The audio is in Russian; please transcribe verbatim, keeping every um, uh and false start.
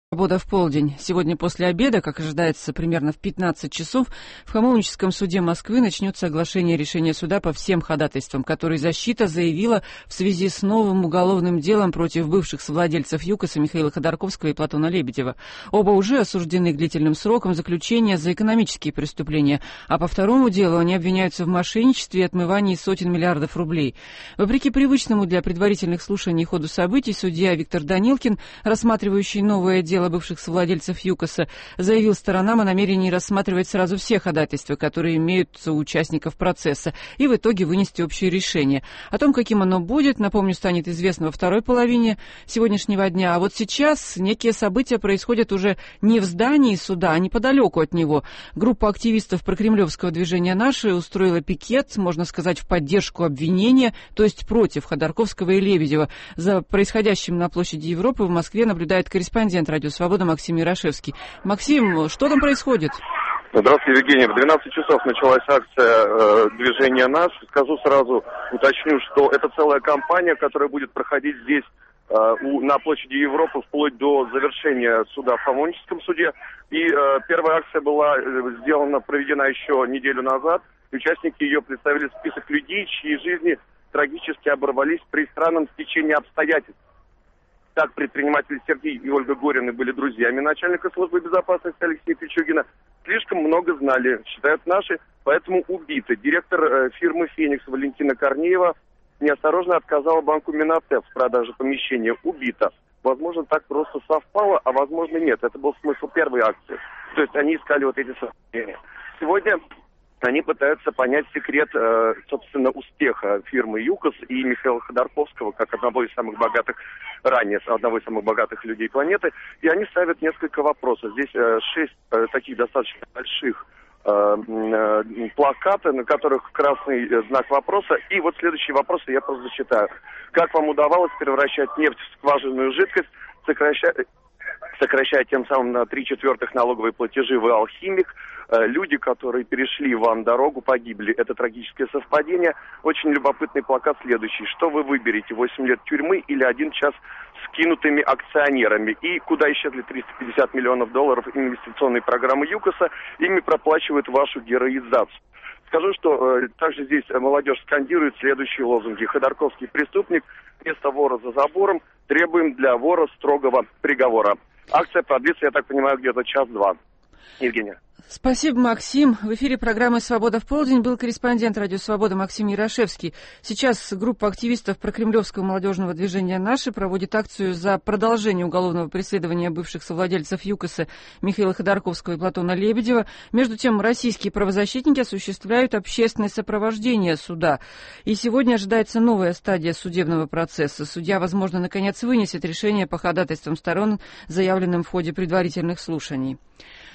Свобода в полдень. Сегодня после обеда, как ожидается, примерно в пятнадцать часов, в Хамовническом суде Москвы начнется оглашение решения суда по всем ходатайствам, которые защита заявила в связи с новым уголовным делом против бывших совладельцев ЮКОСа Михаила Ходорковского и Платона Лебедева. Оба уже осуждены к длительным срокам заключения за экономические преступления, а по второму делу они обвиняются в мошенничестве и отмывании сотен миллиардов рублей. Вопреки привычному для предварительных слушаний ходу событий, судья Виктор Данилкин, рассматривающий новое дело Дело бывших совладельцев ЮКОСа, заявил сторонам о намерении рассматривать сразу все ходатайства, которые имеются у участников процесса, и в итоге вынести общее решение. О том, каким оно будет, напомню, станет известно во второй половине сегодняшнего дня. А вот сейчас некие события происходят уже не в здании суда, а неподалеку от него. Группа активистов прокремлевского движения «Наши» устроила пикет, можно сказать, в поддержку обвинения, то есть против Ходорковского и Лебедева. За происходящим на площади Европы в Москве наблюдает корреспондент «Радио Свобода» Максим Ярошевский. Максим, что там происходит? Здравствуйте, Евгений. В двенадцать часов началась акция э, движения «Наш». Скажу сразу, уточню, что это целая кампания, которая будет проходить здесь, э, у, на площади Европы, вплоть до завершения суда в Хамовническом суде. И э, первая акция была сделана, проведена еще неделю назад. Участники ее представили список людей, чьи жизни трагически оборвались при странном стечении обстоятельств. Так, предприниматели Сергей и Ольга Горины были друзьями начальника службы безопасности Алексея Пичугина. Слишком много знали, считают наши, поэтому убиты. Директор э, фирмы «Феникс» Валентина Корнеева неосторожно отказала банку Минотеп в продаже помещения. Убита. Возможно, так просто совпало, а возможно нет. Это был смысл первой акции. То есть они искали вот эти совпадения. Сегодня они пытаются понять секрет, э, собственно, успеха фирмы ЮКОС и Михаила Ходорковского, как одного из самых богатых, ранее одного из самых богатых людей планеты. И они ставят несколько вопросов. Здесь э, шесть э, таких достаточно больших э, э, плакатов, на которых красный э, знак вопроса. И вот следующие вопросы я просто зачитаю. Как вам удавалось превращать нефть в скважинную жидкость, сокращая... сокращая тем самым на три четвертых налоговые платежи? Вы алхимик. Люди, которые перешли вам дорогу, погибли. Это трагическое совпадение. Очень любопытный плакат следующий. Что вы выберете? восемь лет тюрьмы или один час с кинутыми акционерами? И куда исчезли триста пятьдесят миллионов долларов инвестиционной программы ЮКОСа? Ими проплачивают вашу героизацию. Скажу, что э, также здесь молодежь скандирует следующие лозунги. Ходорковский преступник, вместо вора за забором, требуем для вора строгого приговора. Акция продлится, я так понимаю, где-то час-два. Евгения. Спасибо, Максим. В эфире программы «Свобода в полдень» был корреспондент «Радио Свобода» Максим Ярошевский. Сейчас группа активистов прокремлевского молодежного движения «Наши» проводит акцию за продолжение уголовного преследования бывших совладельцев ЮКОСа Михаила Ходорковского и Платона Лебедева. Между тем, российские правозащитники осуществляют общественное сопровождение суда. И сегодня ожидается новая стадия судебного процесса. Судья, возможно, наконец вынесет решение по ходатайствам сторон, заявленным в ходе предварительных слушаний.